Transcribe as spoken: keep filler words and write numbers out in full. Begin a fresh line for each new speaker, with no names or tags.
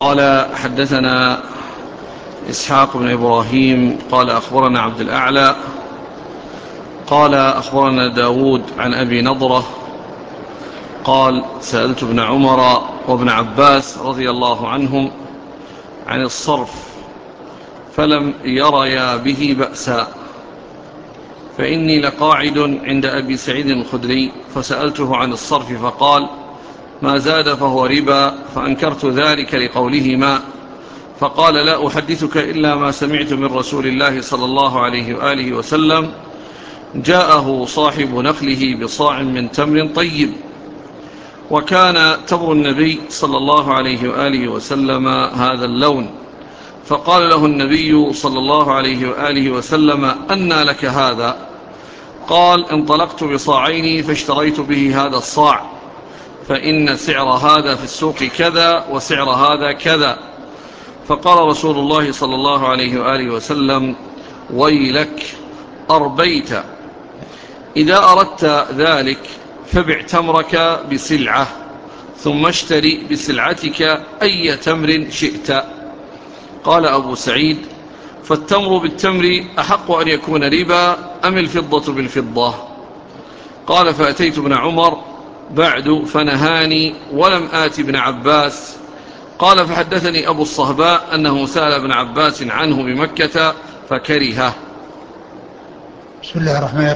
قال حدثنا إسحاق بن إبراهيم قال أخبرنا عبد الأعلى قال أخبرنا داود عن أبي نضرة قال سألت ابن عمر وابن عباس رضي الله عنهم عن الصرف فلم يريا به بأسا، فإني لقاعد عند أبي سعيد الخدري فسألته عن الصرف فقال ما زاد فهو ربا، فأنكرت ذلك لقولهما، فقال لا أحدثك إلا ما سمعت من رسول الله صلى الله عليه وآله وسلم جاءه صاحب نخله بصاع من تمر طيب، وكان تمر النبي صلى الله عليه وآله وسلم هذا اللون، فقال له النبي صلى الله عليه وآله وسلم أنى لك هذا؟ قال انطلقت بصاعين فاشتريت به هذا الصاع، فإن سعر هذا في السوق كذا وسعر هذا كذا. فقال رسول الله صلى الله عليه وآله وسلم ويلك أربيت، إذا أردت ذلك فبع تمرك بسلعة ثم اشتري بسلعتك أي تمر شئت. قال أبو سعيد فالتمر بالتمر أحق أن يكون ربا أم الفضة بالفضة؟ قال فأتيت ابن عمر بعد فنهاني ولم آت ابن عباس. قال فحدثني أبو الصهباء أنه سأل ابن عباس عنه بمكة فكرهه.
بسم الله الرحمن